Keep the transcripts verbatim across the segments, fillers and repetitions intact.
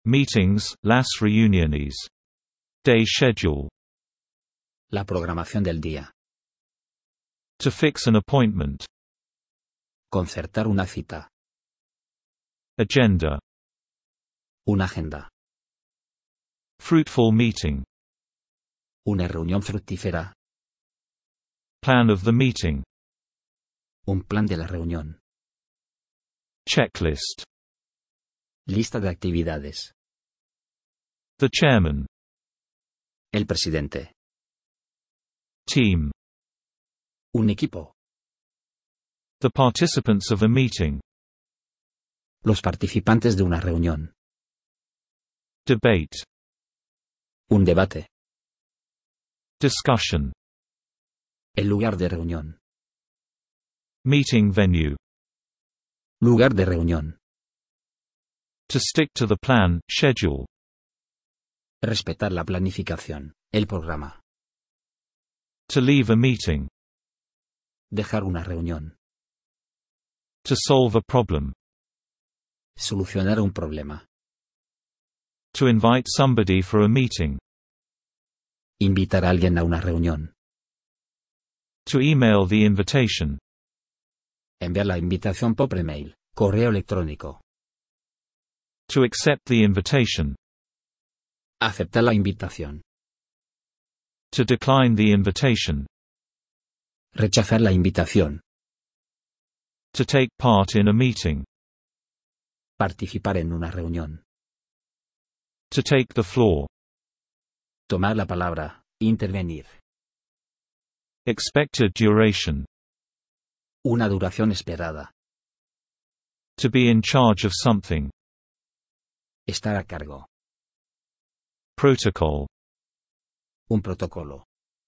Meetings, las reuniones. Day schedule. La programación del día. To fix an appointment. Concertar una cita. Agenda. Una agenda. Fruitful meeting. Una reunión fructífera. Plan of the meeting. Un plan de la reunión. Checklist. Lista de actividades. The chairman. El presidente. Team. Un equipo. The participants of a meeting. Los participantes de una reunión. Debate. Un debate. Discussion. El lugar de reunión. Meeting venue. Lugar de reunión. To stick to the plan, schedule. Respetar la planificación, el programa. To leave a meeting. Dejar una reunión. To solve a problem. Solucionar un problema. To invite somebody for a meeting. Invitar a alguien a una reunión. To email the invitation. Enviar la invitación por email, correo electrónico. To accept the invitation. Aceptar la invitación. To decline the invitation. Rechazar la invitación. To take part in a meeting. Participar en una reunión. To take the floor. Tomar la palabra, intervenir. Expected duration. Una duración esperada. To be in charge of something. Estar a cargo. Protocol. Un protocolo.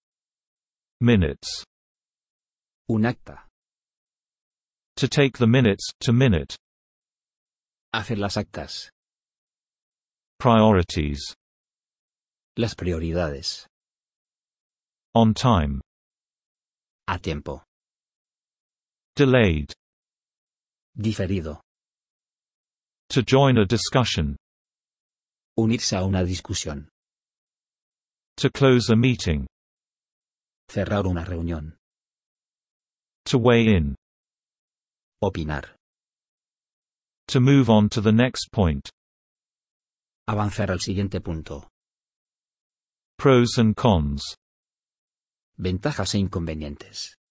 Minutes. Un acta. To take the minutes, to minute. Hacer las actas. Priorities. Las prioridades. On time. A tiempo. Delayed. Diferido. To join a discussion. Unirse a una discusión. To close a meeting. Cerrar una reunión. To weigh in. Opinar. To move on to the next point. Avanzar al siguiente punto. Pros and cons. Ventajas e inconvenientes.